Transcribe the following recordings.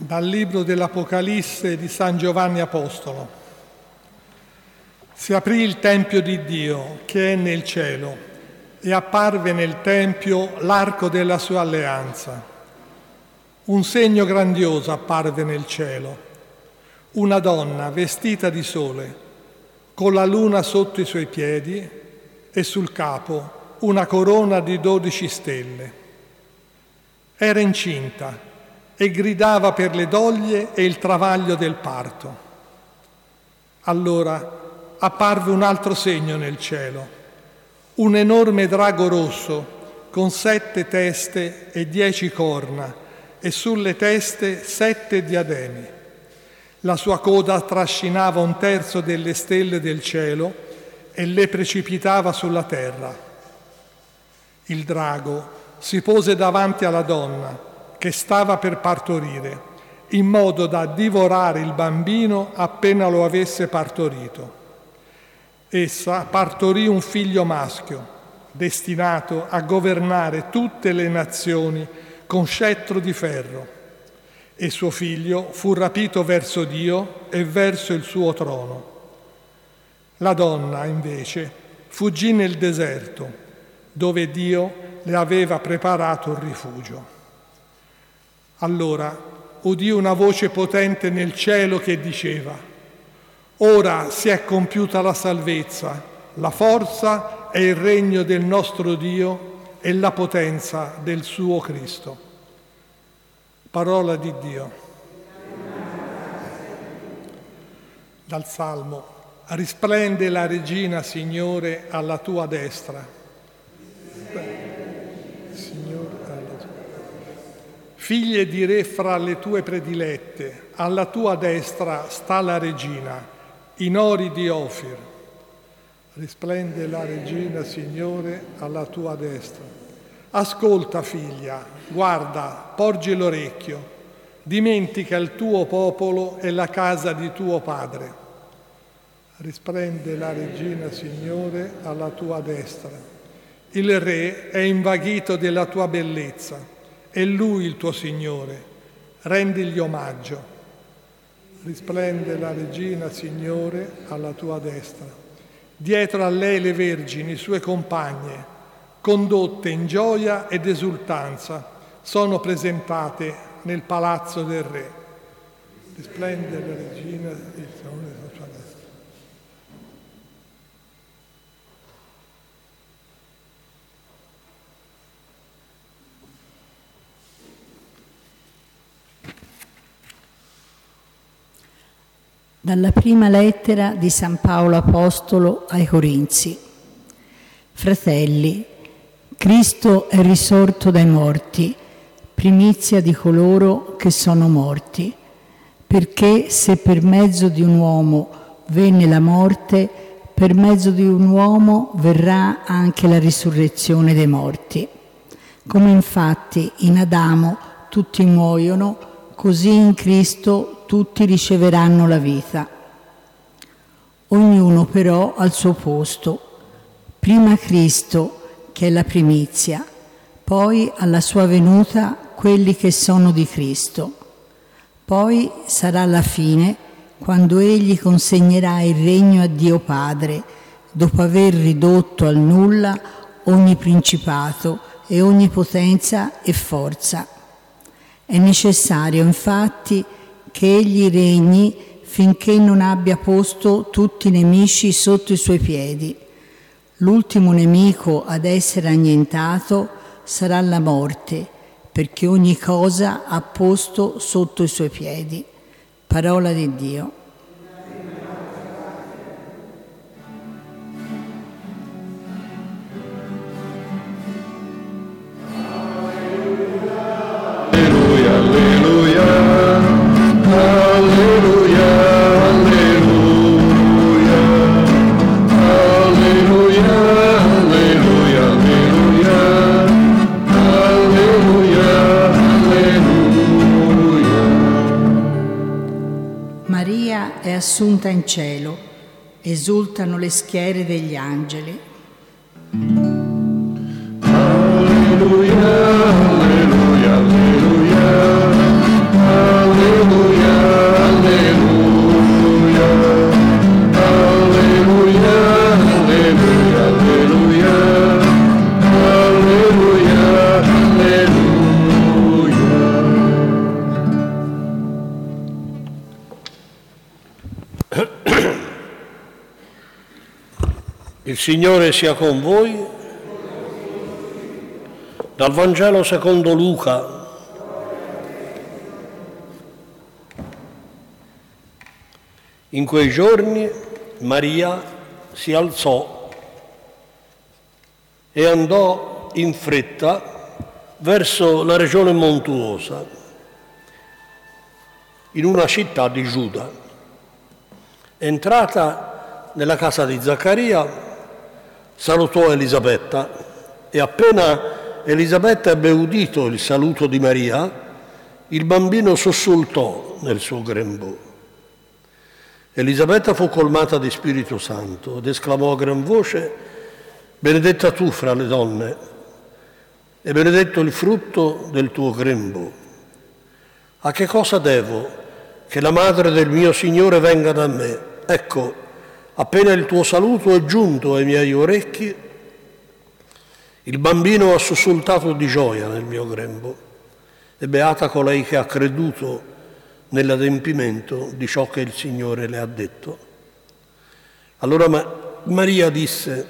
Dal libro dell'Apocalisse di San Giovanni Apostolo. Si aprì il Tempio di Dio che è nel cielo e apparve nel Tempio l'arco della sua alleanza. Un segno grandioso apparve nel cielo, una donna vestita di sole, con la luna sotto i suoi piedi e sul capo una corona di 12 stelle. Era incinta e gridava per le doglie e il travaglio del parto. Allora apparve un altro segno nel cielo, un enorme drago rosso con 7 teste e 10 corna e sulle teste 7 diademi. La sua coda trascinava 1/3 delle stelle del cielo e le precipitava sulla terra. Il drago si pose davanti alla donna che stava per partorire, in modo da divorare il bambino appena lo avesse partorito. Essa partorì un figlio maschio, destinato a governare tutte le nazioni con scettro di ferro, e suo figlio fu rapito verso Dio e verso il suo trono. La donna, invece, fuggì nel deserto, dove Dio le aveva preparato un rifugio. Allora udì una voce potente nel cielo che diceva: «Ora si è compiuta la salvezza, la forza e il regno del nostro Dio e la potenza del suo Cristo». Parola di Dio. Dal Salmo: «Risplende la regina, Signore, alla tua destra». Figlie di re fra le tue predilette, alla tua destra sta la regina, in ori di Ofir. Risplende la regina, Signore, alla tua destra. Ascolta, figlia, guarda, porgi l'orecchio, dimentica il tuo popolo e la casa di tuo padre. Risplende la regina, Signore, alla tua destra. Il re è invaghito della tua bellezza. È lui il tuo Signore, rendigli omaggio. Risplende la regina, Signore, alla tua destra. Dietro a lei le vergini, sue compagne, condotte in gioia ed esultanza, sono presentate nel palazzo del re. Risplende la regina, Signore, alla tua destra. Dalla prima lettera di San Paolo Apostolo ai Corinzi. Fratelli, Cristo è risorto dai morti, primizia di coloro che sono morti, perché se per mezzo di un uomo venne la morte, per mezzo di un uomo verrà anche la risurrezione dei morti. Come infatti in Adamo tutti muoiono, così in Cristo tutti riceveranno la vita. Ognuno però al suo posto. Prima Cristo, che è la primizia, poi alla sua venuta quelli che sono di Cristo. Poi sarà la fine, quando Egli consegnerà il regno a Dio Padre, dopo aver ridotto al nulla ogni principato e ogni potenza e forza. È necessario, infatti, che Egli regni finché non abbia posto tutti i nemici sotto i suoi piedi. L'ultimo nemico ad essere annientato sarà la morte, perché ogni cosa ha posto sotto i suoi piedi. Parola di Dio. Maria è assunta in cielo, esultano le schiere degli angeli. Alleluia, alleluia, alleluia, alleluia. Il Signore sia con voi. Dal Vangelo secondo Luca. In quei giorni Maria si alzò e andò in fretta verso la regione montuosa, in una città di Giuda. Entrata nella casa di Zaccaria, salutò Elisabetta e appena Elisabetta ebbe udito il saluto di Maria, il bambino sussultò nel suo grembo. Elisabetta fu colmata di Spirito Santo ed esclamò a gran voce: benedetta tu fra le donne e benedetto il frutto del tuo grembo. A che cosa devo che la madre del mio Signore venga da me? Ecco, appena il tuo saluto è giunto ai miei orecchi, il bambino ha sussultato di gioia nel mio grembo, e beata colei che ha creduto nell'adempimento di ciò che il Signore le ha detto. Allora Maria disse: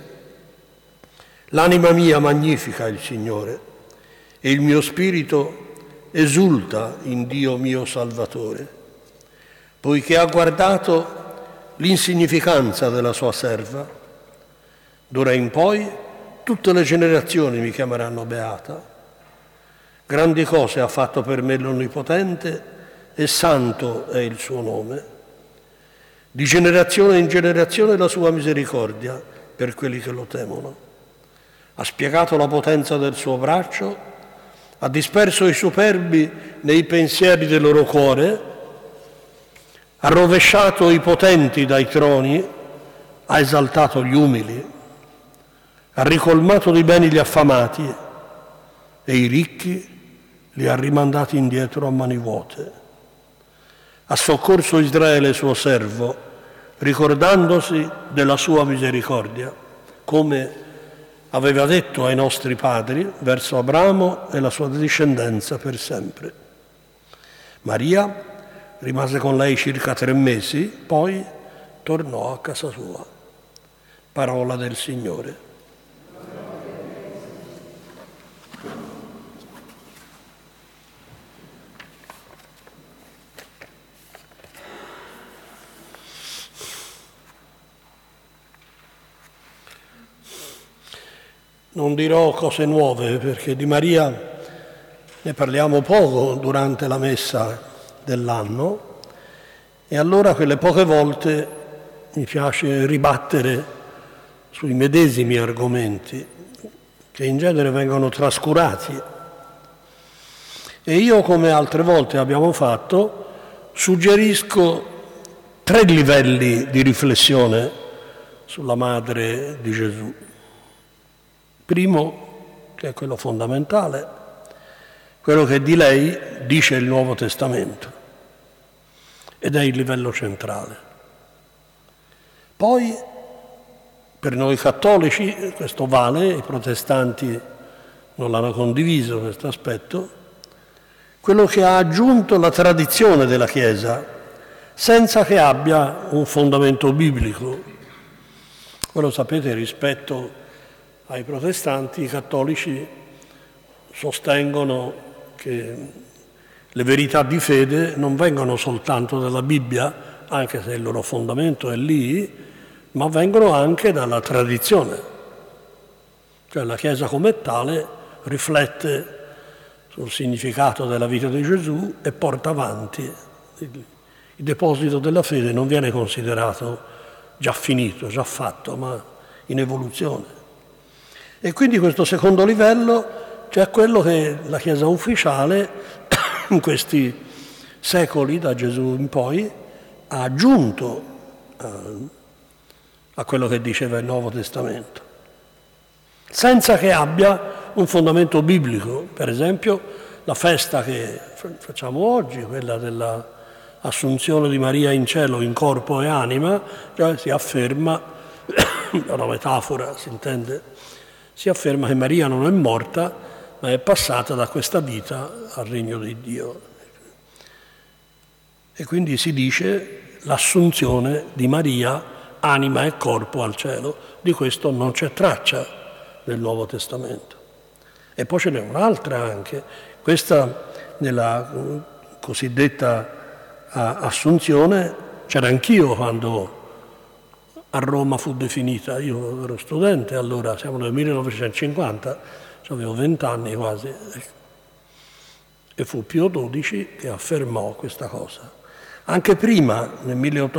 l'anima mia magnifica il Signore e il mio spirito esulta in Dio mio Salvatore, poiché ha guardato l'insignificanza della sua serva. D'ora in poi tutte le generazioni mi chiameranno beata. Grandi cose ha fatto per me l'Onnipotente e santo è il suo nome. Di generazione in generazione la sua misericordia per quelli che lo temono. Ha spiegato la potenza del suo braccio, ha disperso i superbi nei pensieri del loro cuore, ha rovesciato i potenti dai troni, ha esaltato gli umili, ha ricolmato di beni gli affamati e i ricchi li ha rimandati indietro a mani vuote. Ha soccorso Israele suo servo, ricordandosi della sua misericordia, come aveva detto ai nostri padri, verso Abramo e la sua discendenza per sempre. Maria rimase con lei circa 3 mesi, poi tornò a casa sua. Parola del Signore. Non dirò cose nuove perché di Maria ne parliamo poco durante la messa dell'anno, e allora quelle poche volte mi piace ribattere sui medesimi argomenti che in genere vengono trascurati, e io, come altre volte abbiamo fatto, suggerisco 3 livelli di riflessione sulla madre di Gesù. Primo, che è quello fondamentale, quello che di lei dice il Nuovo Testamento, ed è il livello centrale. Poi, per noi cattolici, questo vale, i protestanti non l'hanno condiviso questo aspetto, quello che ha aggiunto la tradizione della Chiesa, senza che abbia un fondamento biblico. Voi lo sapete, rispetto ai protestanti, i cattolici sostengono che le verità di fede non vengono soltanto dalla Bibbia, anche se il loro fondamento è lì, ma vengono anche dalla tradizione. Cioè la Chiesa come tale riflette sul significato della vita di Gesù e porta avanti. Il deposito della fede non viene considerato già finito, già fatto, ma in evoluzione. E quindi questo secondo livello, cioè quello che la Chiesa ufficiale in questi secoli, da Gesù in poi, ha aggiunto a quello che diceva il Nuovo Testamento, senza che abbia un fondamento biblico. Per esempio la festa che facciamo oggi, quella dell'assunzione di Maria in cielo in corpo e anima, cioè si afferma, è una metafora, si intende, si afferma che Maria non è morta, ma è passata da questa vita al regno di Dio. E quindi si dice l'assunzione di Maria anima e corpo al cielo. Di questo non c'è traccia nel Nuovo Testamento. E poi ce n'è un'altra anche, questa nella cosiddetta Assunzione c'era anch'io quando a Roma fu definita, io ero studente allora, siamo nel 1950, avevo 20 anni quasi, e fu Pio XII che affermò questa cosa. Anche prima, nel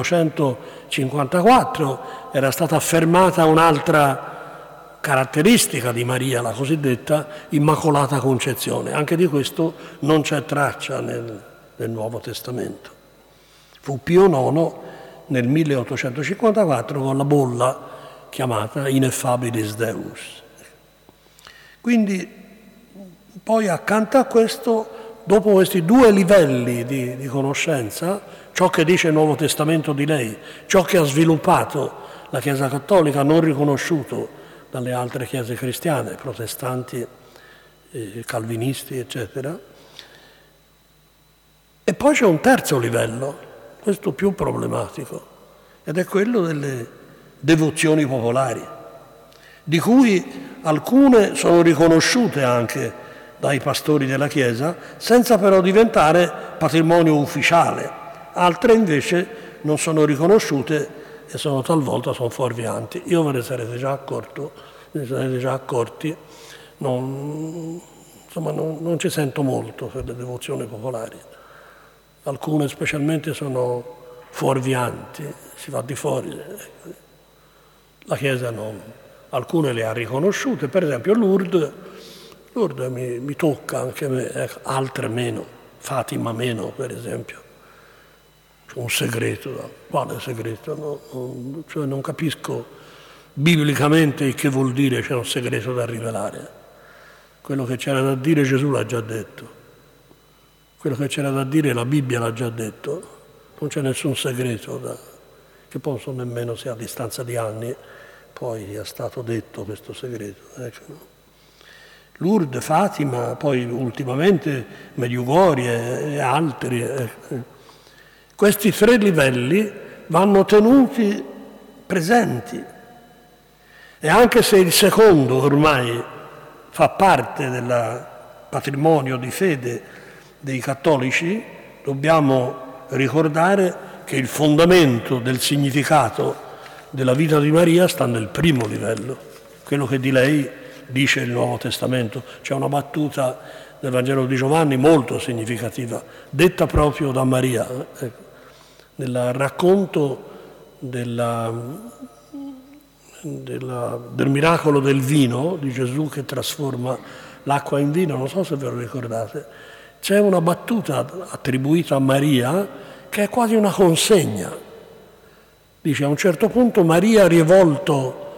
1854, era stata affermata un'altra caratteristica di Maria, la cosiddetta Immacolata Concezione. Anche di questo non c'è traccia nel Nuovo Testamento. Fu Pio IX nel 1854 con la bolla chiamata Ineffabilis Deus. Quindi poi accanto a questo, dopo questi due livelli di conoscenza, ciò che dice il Nuovo Testamento di lei, ciò che ha sviluppato la Chiesa Cattolica non riconosciuto dalle altre chiese cristiane, protestanti, calvinisti, eccetera. E poi c'è un terzo livello, questo più problematico, ed è quello delle devozioni popolari, di cui alcune sono riconosciute anche dai pastori della Chiesa, senza però diventare patrimonio ufficiale. Altre invece non sono riconosciute e talvolta sono fuorvianti. Io ve ne sarete già accorti, non ci sento molto per le devozioni popolari. Alcune specialmente sono fuorvianti, si va di fuori. La Chiesa alcune le ha riconosciute, per esempio Lourdes mi tocca anche a me, altre meno, Fatima meno per esempio. C'è un segreto, quale segreto? Cioè non capisco biblicamente che vuol dire c'è un segreto da rivelare. Quello che c'era da dire Gesù l'ha già detto, quello che c'era da dire la Bibbia l'ha già detto, non c'è nessun segreto che poi non so nemmeno se a distanza di anni poi è stato detto questo segreto. Lourdes, Fatima, poi ultimamente Medjugorje e altri. Questi tre livelli vanno tenuti presenti. E anche se il secondo ormai fa parte del patrimonio di fede dei cattolici, dobbiamo ricordare che il fondamento del significato della vita di Maria sta nel primo livello, quello che di lei dice il Nuovo Testamento. C'è una battuta nel Vangelo di Giovanni molto significativa, detta proprio da Maria, nel racconto del miracolo del vino, di Gesù che trasforma l'acqua in vino, non so se ve lo ricordate. C'è una battuta attribuita a Maria che è quasi una consegna. Dice, a un certo punto Maria, rivolto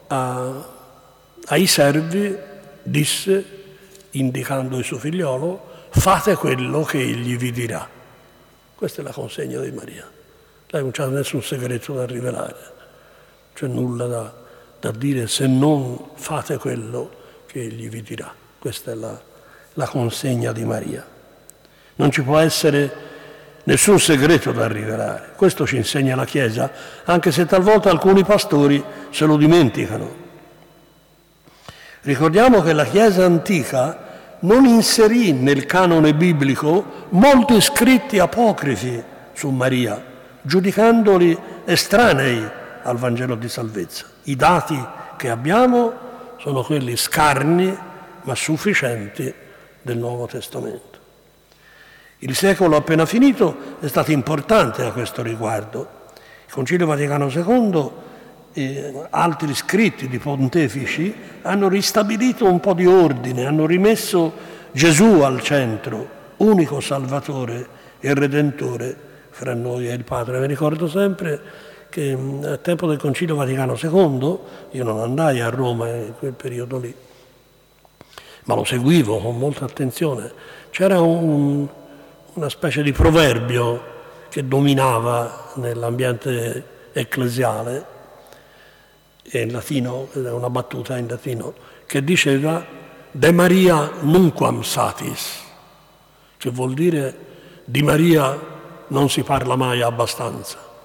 ai servi, disse, indicando il suo figliolo, fate quello che egli vi dirà. Questa è la consegna di Maria. Lei non c'ha nessun segreto da rivelare, c'è nulla da dire se non fate quello che egli vi dirà. Questa è la consegna di Maria. Non ci può essere nessun segreto da rivelare. Questo ci insegna la Chiesa, anche se talvolta alcuni pastori se lo dimenticano. Ricordiamo che la Chiesa antica non inserì nel canone biblico molti scritti apocrifi su Maria, giudicandoli estranei al Vangelo di salvezza. I dati che abbiamo sono quelli scarni ma sufficienti del Nuovo Testamento. Il secolo appena finito è stato importante a questo riguardo. Il Concilio Vaticano II e altri scritti di pontefici hanno ristabilito un po' di ordine, hanno rimesso Gesù al centro, unico Salvatore e Redentore fra noi e il Padre. Mi ricordo sempre che al tempo del Concilio Vaticano II, io non andai a Roma in quel periodo lì, ma lo seguivo con molta attenzione, c'era una specie di proverbio che dominava nell'ambiente ecclesiale, in latino, una battuta in latino, che diceva de Maria nunquam satis, che vuol dire di Maria non si parla mai abbastanza.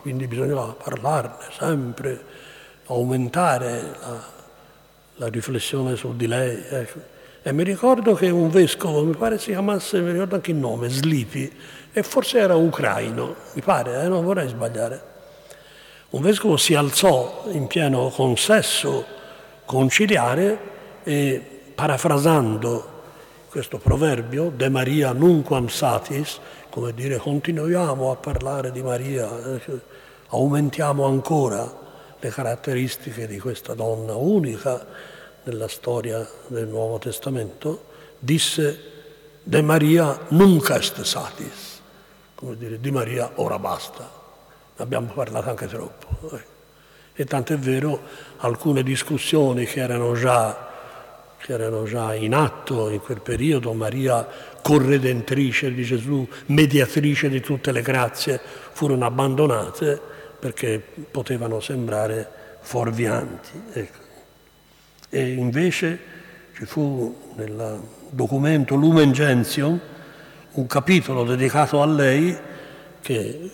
quindi bisognava parlarne sempre, aumentare la riflessione su di lei. Ecco. E mi ricordo che un vescovo, mi pare si chiamasse, mi ricordo anche il nome, Slipi, e forse era ucraino, mi pare, non vorrei sbagliare. Un vescovo si alzò in pieno consesso conciliare e, parafrasando questo proverbio, de Maria nunquam satis, come dire continuiamo a parlare di Maria, aumentiamo ancora le caratteristiche di questa donna unica nella storia del Nuovo Testamento, disse de Maria nunc est satis, come dire di Maria ora basta, ne abbiamo parlato anche troppo. E tant'è vero, alcune discussioni che erano già in atto in quel periodo, Maria corredentrice di Gesù, mediatrice di tutte le grazie, furono abbandonate perché potevano sembrare fuorvianti. Ecco. E invece ci fu nel documento Lumen Gentium un capitolo dedicato a lei che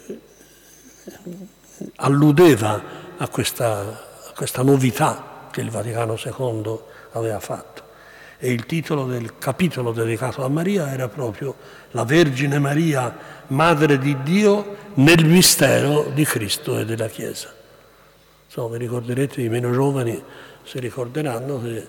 alludeva a questa novità che il Vaticano II aveva fatto. E il titolo del capitolo dedicato a Maria era proprio La Vergine Maria, Madre di Dio nel mistero di Cristo e della Chiesa. Insomma, vi ricorderete, i meno giovani si ricorderanno che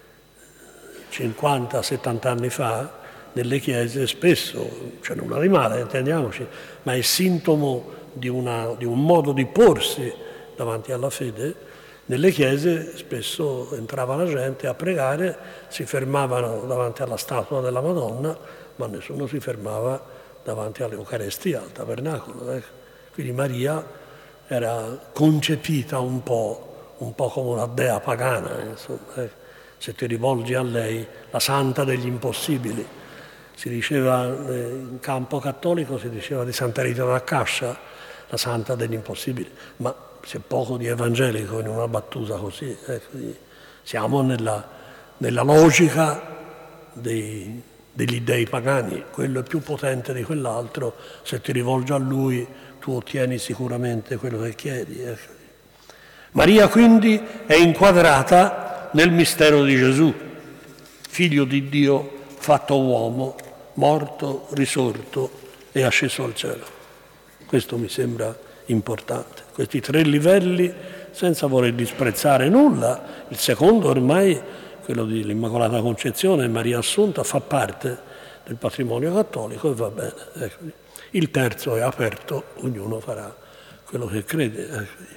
50-70 anni fa nelle chiese spesso, c'è nulla di male, intendiamoci, ma è sintomo di un modo di porsi davanti alla fede. Nelle chiese spesso entrava la gente a pregare, si fermavano davanti alla statua della Madonna, ma nessuno si fermava davanti all'Eucarestia, al tabernacolo. Quindi Maria era concepita un po' come una dea pagana, insomma. Se ti rivolgi a lei, la santa degli impossibili. Si diceva, in campo cattolico si diceva di Santa Rita d'Accascia, la santa degli impossibili, ma c'è poco di evangelico in una battuta così. Siamo nella logica degli dei pagani, quello è più potente di quell'altro, se ti rivolgi a lui tu ottieni sicuramente quello che chiedi. Maria quindi è inquadrata nel mistero di Gesù, figlio di Dio fatto uomo, morto, risorto e asceso al cielo. Questo mi sembra importante. Questi 3 livelli, senza voler disprezzare nulla. Il secondo ormai, quello dell'Immacolata Concezione e Maria Assunta, fa parte del patrimonio cattolico e va bene. Il terzo è aperto, ognuno farà quello che crede.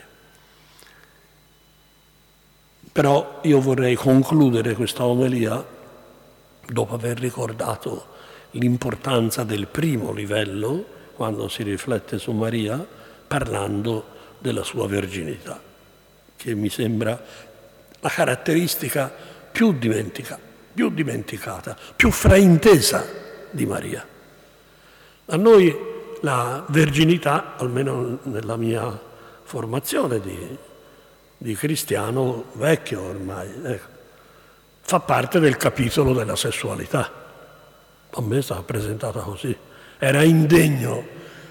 Però io vorrei concludere questa omelia, dopo aver ricordato l'importanza del primo livello, quando si riflette su Maria, parlando della sua verginità, che mi sembra la caratteristica più dimenticata, più fraintesa di Maria. A noi la verginità, almeno nella mia formazione di cristiano vecchio ormai, fa parte del capitolo della sessualità. A me è stata presentata così. Era indegno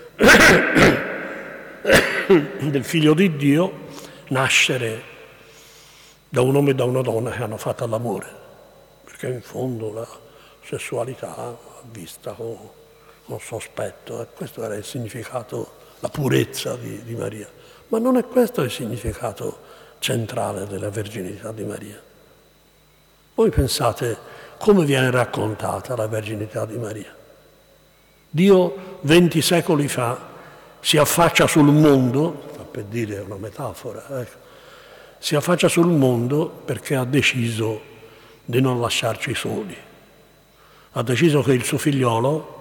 del figlio di Dio nascere da un uomo e da una donna che hanno fatto l'amore, perché in fondo la sessualità vista con sospetto, questo era il significato, la purezza di Maria. Ma non è questo il significato centrale della verginità di Maria. Voi pensate come viene raccontata la verginità di Maria? Dio 20 secoli fa si affaccia sul mondo, per dire una metafora, si affaccia sul mondo perché ha deciso di non lasciarci soli. Ha deciso che il suo figliolo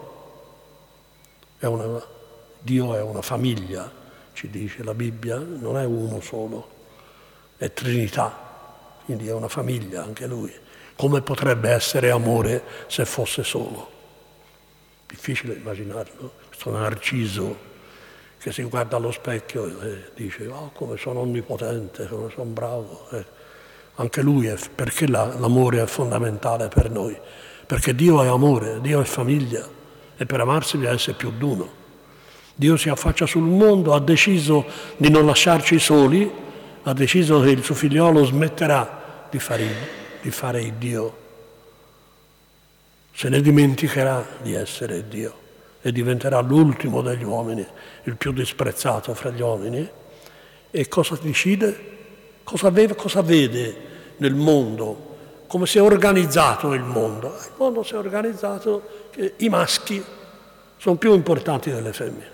Dio è una famiglia, ci dice la Bibbia, non è uno solo, è Trinità, quindi è una famiglia anche lui. Come potrebbe essere amore se fosse solo? Difficile immaginarlo. Questo Narciso che si guarda allo specchio e dice come sono onnipotente, come sono bravo. Anche lui perché l'amore è fondamentale per noi? Perché Dio è amore, Dio è famiglia e per amarsi bisogna essere più d'uno. Dio si affaccia sul mondo, ha deciso di non lasciarci soli, ha deciso che il suo figliolo smetterà di fare il Dio, se ne dimenticherà di essere Dio e diventerà l'ultimo degli uomini, il più disprezzato fra gli uomini. E cosa decide? Cosa vede nel mondo? Come si è organizzato il mondo? Il mondo si è organizzato che i maschi sono più importanti delle femmine.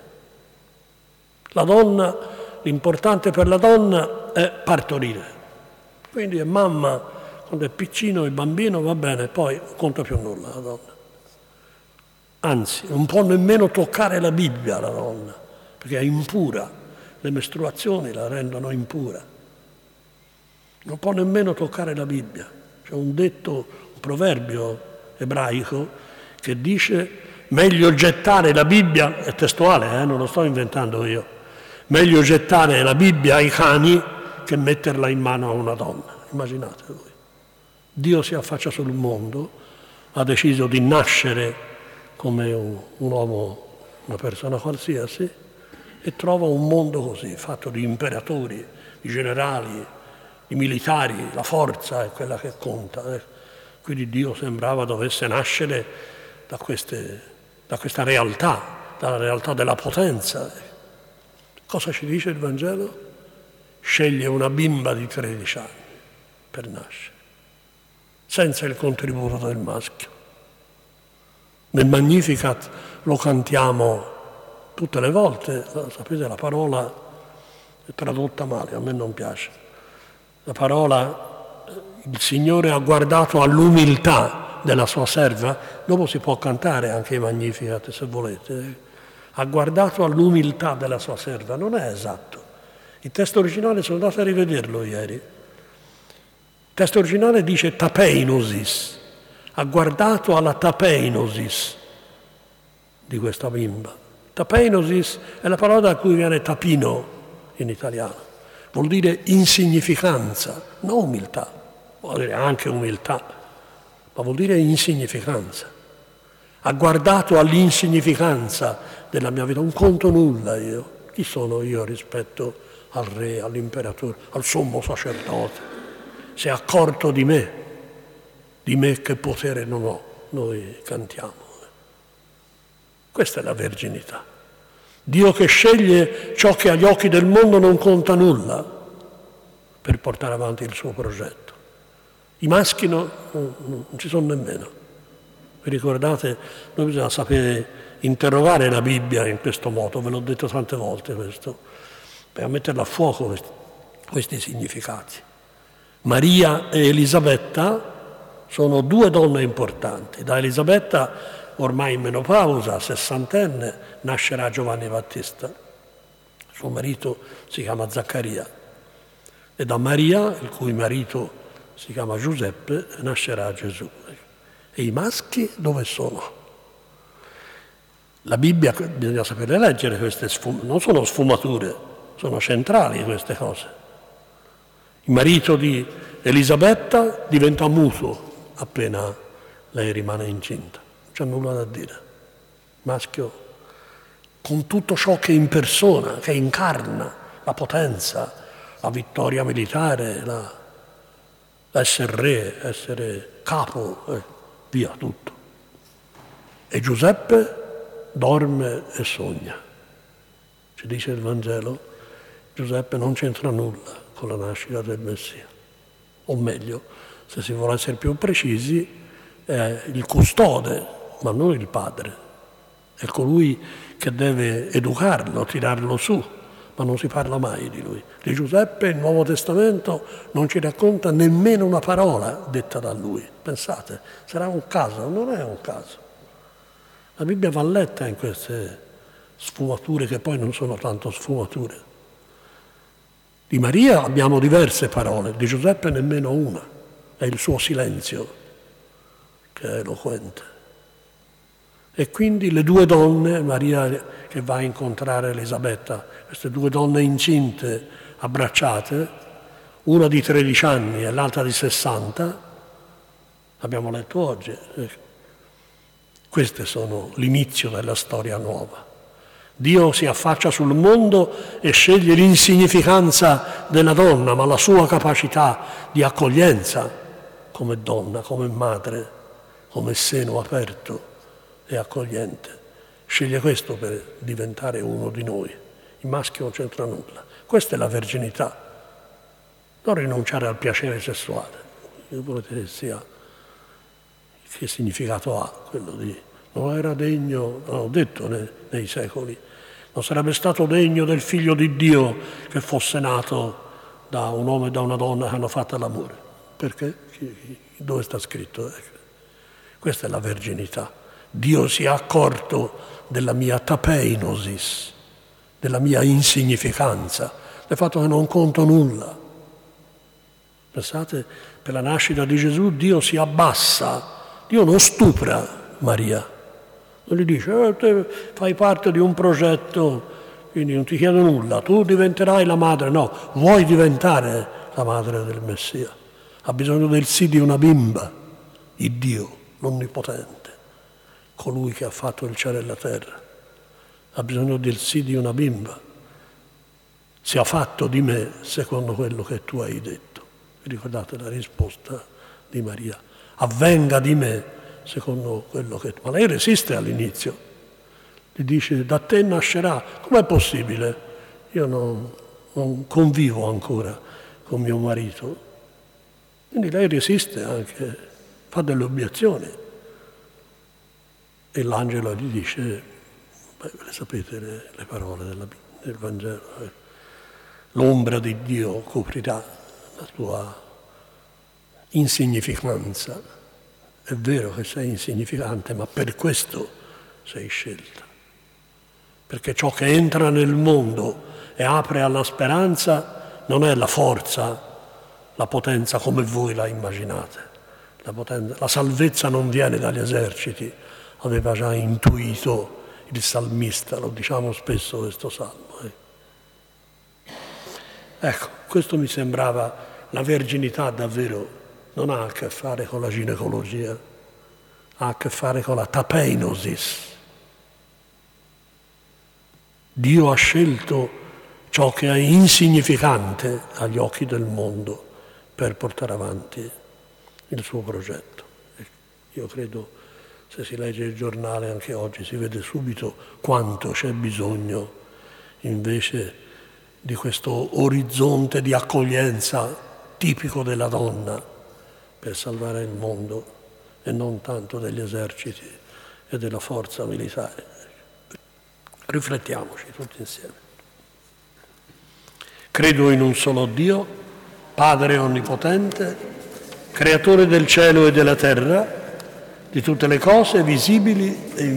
La donna, l'importante per la donna è partorire. Quindi è mamma, quando è piccino il bambino va bene, poi non conta più nulla la donna. Anzi, non può nemmeno toccare la Bibbia la donna, perché è impura. Le mestruazioni la rendono impura. Non può nemmeno toccare la Bibbia. C'è un detto, un proverbio ebraico che dice: meglio gettare la Bibbia, è testuale, non lo sto inventando io, meglio gettare la Bibbia ai cani che metterla in mano a una donna. Immaginate voi. Dio si affaccia sul mondo, ha deciso di nascere come un uomo, una persona qualsiasi, e trova un mondo così, fatto di imperatori, di generali, di militari. La forza è quella che conta. Quindi Dio sembrava dovesse nascere da questa realtà, dalla realtà della potenza. Cosa ci dice il Vangelo? Sceglie una bimba di 13 anni per nascere, senza il contributo del maschio. Nel Magnificat lo cantiamo tutte le volte, sapete, la parola è tradotta male, a me non piace. La parola, il Signore ha guardato all'umiltà della sua serva, dopo si può cantare anche i Magnificat se volete, ha guardato all'umiltà della sua serva, non è esatto. Il testo originale, sono andato a rivederlo ieri, il testo originale dice tapeinosis, ha guardato alla tapeinosis di questa bimba. Tapeinosis è la parola da cui viene tapino in italiano, vuol dire insignificanza, non umiltà, vuol dire anche umiltà, ma vuol dire insignificanza. Ha guardato all'insignificanza della mia vita, non conto nulla io. Chi sono io rispetto al re, all'imperatore, al sommo sacerdote? Si è accorto di me che potere non ho, noi cantiamo. Questa è la verginità. Dio che sceglie ciò che agli occhi del mondo non conta nulla per portare avanti il suo progetto. I maschi non ci sono nemmeno. Vi ricordate? Noi bisogna sapere interrogare la Bibbia in questo modo, ve l'ho detto tante volte questo, per metterla a fuoco questi significati. Maria e Elisabetta sono due donne importanti. Da Elisabetta, ormai in menopausa, sessantenne, nascerà Giovanni Battista. Suo marito si chiama Zaccaria. E da Maria, il cui marito si chiama Giuseppe, nascerà Gesù. E i maschi dove sono? La Bibbia, bisogna sapere leggere queste non sono sfumature, sono centrali queste cose. Il marito di Elisabetta diventa muto appena lei rimane incinta. Non c'è nulla da dire. Il maschio, con tutto ciò che impersona, che incarna la potenza, la vittoria militare, l'essere re, essere capo, via tutto. E Giuseppe dorme e sogna. Ci dice il Vangelo, Giuseppe non c'entra nulla con la nascita del Messia. O meglio, se si vuole essere più precisi, è il custode, ma non il padre. È colui che deve educarlo, tirarlo su, ma non si parla mai di lui. Di Giuseppe il Nuovo Testamento non ci racconta nemmeno una parola detta da lui. Pensate, sarà un caso? Non è un caso. La Bibbia va letta in queste sfumature che poi non sono tanto sfumature. Di Maria abbiamo diverse parole, di Giuseppe nemmeno una. È il suo silenzio che è eloquente. E quindi le due donne, Maria che va a incontrare Elisabetta, queste due donne incinte, abbracciate, una di 13 anni e l'altra di 60, abbiamo letto oggi. Queste sono l'inizio della storia nuova. Dio si affaccia sul mondo e sceglie l'insignificanza della donna, ma la sua capacità di accoglienza come donna, come madre, come seno aperto e accogliente. Sceglie questo per diventare uno di noi. Il maschio non c'entra nulla. Questa è la verginità. Non rinunciare al piacere sessuale. Io volete che sia, che significato ha quello di non era degno, l'hanno detto nei secoli, non sarebbe stato degno del figlio di Dio che fosse nato da un uomo e da una donna che hanno fatto l'amore. Perché? Dove sta scritto? Questa è la verginità. Dio si è accorto della mia tapeinosis, della mia insignificanza, del fatto che non conto nulla. Pensate, per la nascita di Gesù Dio si abbassa, Dio non stupra Maria. Non gli dice, te fai parte di un progetto, quindi non ti chiedo nulla, tu diventerai la madre. No, vuoi diventare la madre del Messia. Ha bisogno del sì di una bimba, il Dio, l'Onnipotente, colui che ha fatto il cielo e la terra. Ha bisogno del sì di una bimba. Sia fatto di me secondo quello che tu hai detto. Vi ricordate la risposta di Maria? Avvenga di me secondo quello che... Ma lei resiste all'inizio, gli dice da te nascerà. Com'è possibile? Io non convivo ancora con mio marito. Quindi lei resiste anche, fa delle obiezioni. E l'angelo gli dice, beh, sapete le parole del Vangelo, l'ombra di Dio coprirà la tua insignificanza. È vero che sei insignificante, ma per questo sei scelta. Perché ciò che entra nel mondo e apre alla speranza non è la forza, la potenza come voi la immaginate. La salvezza non viene dagli eserciti, aveva già intuito il salmista, lo diciamo spesso questo salmo. Ecco, questo mi sembrava la verginità davvero. Non ha a che fare con la ginecologia, ha a che fare con la tapeinosis. Dio ha scelto ciò che è insignificante agli occhi del mondo per portare avanti il suo progetto. Io credo, se si legge il giornale anche oggi, si vede subito quanto c'è bisogno invece di questo orizzonte di accoglienza tipico della donna per salvare il mondo e non tanto degli eserciti e della forza militare. Riflettiamoci tutti insieme. Credo in un solo Dio, Padre Onnipotente, Creatore del cielo e della terra, di tutte le cose visibili e invisibili.